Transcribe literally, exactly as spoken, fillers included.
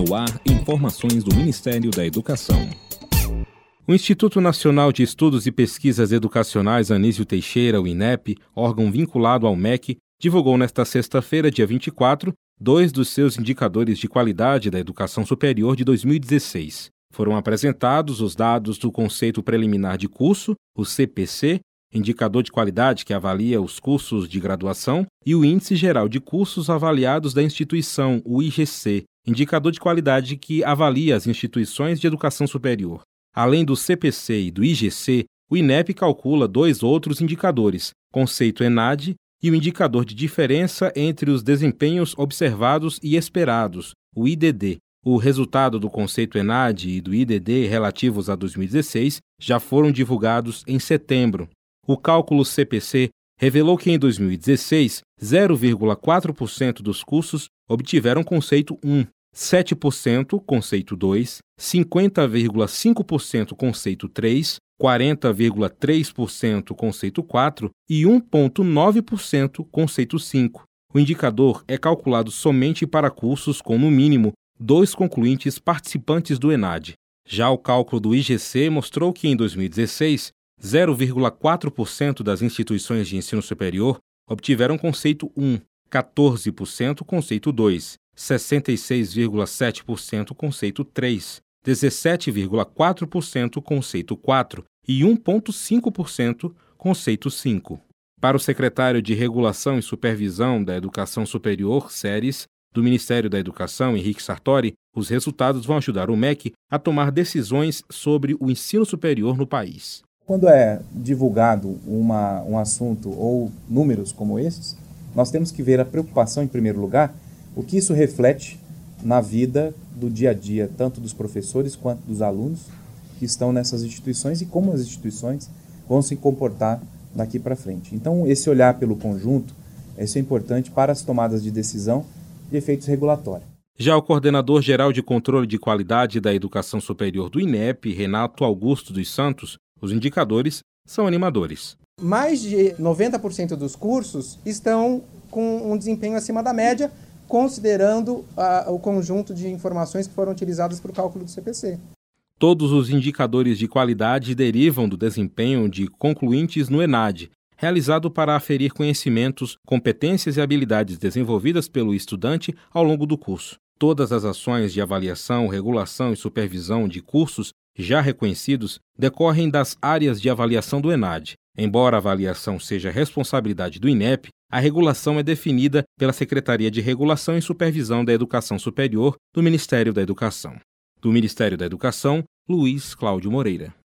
No ar, informações do Ministério da Educação. O Instituto Nacional de Estudos e Pesquisas Educacionais Anísio Teixeira, o INEP, órgão vinculado ao M E C, divulgou nesta sexta-feira, dia vinte e quatro, dois dos seus indicadores de qualidade da educação superior de dois mil e dezesseis. Foram apresentados os dados do Conceito Preliminar de Curso, o C P C, indicador de qualidade que avalia os cursos de graduação, e o Índice Geral de Cursos Avaliados da Instituição, o I G C, indicador de qualidade que avalia as instituições de educação superior. Além do C P C e do I G C, o INEP calcula dois outros indicadores, Conceito ENADE e o Indicador de Diferença entre os Desempenhos Observados e Esperados, o I D D. O resultado do Conceito ENADE e do I D D relativos a dois mil e dezesseis já foram divulgados em setembro. O cálculo C P C revelou que em dois mil e dezesseis, zero vírgula quatro por cento dos cursos obtiveram Conceito um, sete por cento Conceito dois, cinquenta vírgula cinco por cento Conceito três, quarenta vírgula três por cento Conceito quatro e um vírgula nove por cento Conceito cinco. O indicador é calculado somente para cursos com, no mínimo, dois concluintes participantes do ENADE. Já o cálculo do I G C mostrou que em dois mil e dezesseis, zero vírgula quatro por cento das instituições de ensino superior obtiveram Conceito um, quatorze por cento Conceito dois, sessenta e seis vírgula sete por cento Conceito três, dezessete vírgula quatro por cento Conceito quatro e um vírgula cinco por cento Conceito cinco. Para o secretário de Regulação e Supervisão da Educação Superior, SERES, do Ministério da Educação, Henrique Sartori, os resultados vão ajudar o M E C a tomar decisões sobre o ensino superior no país. Quando é divulgado uma, um assunto ou números como esses, nós temos que ver a preocupação, em primeiro lugar, o que isso reflete na vida do dia a dia, tanto dos professores quanto dos alunos que estão nessas instituições e como as instituições vão se comportar daqui para frente. Então, esse olhar pelo conjunto, isso é importante para as tomadas de decisão de efeitos regulatórios. Já o coordenador-geral de Controle de Qualidade da Educação Superior do INEP, Renato Augusto dos Santos, os indicadores são animadores. Mais de noventa por cento dos cursos estão com um desempenho acima da média, considerando uh, o conjunto de informações que foram utilizadas para o cálculo do C P C. Todos os indicadores de qualidade derivam do desempenho de concluintes no ENADE, realizado para aferir conhecimentos, competências e habilidades desenvolvidas pelo estudante ao longo do curso. Todas as ações de avaliação, regulação e supervisão de cursos já reconhecidos decorrem das áreas de avaliação do ENADE. Embora a avaliação seja responsabilidade do INEP, a regulação é definida pela Secretaria de Regulação e Supervisão da Educação Superior do Ministério da Educação. Do Ministério da Educação, Luiz Cláudio Moreira.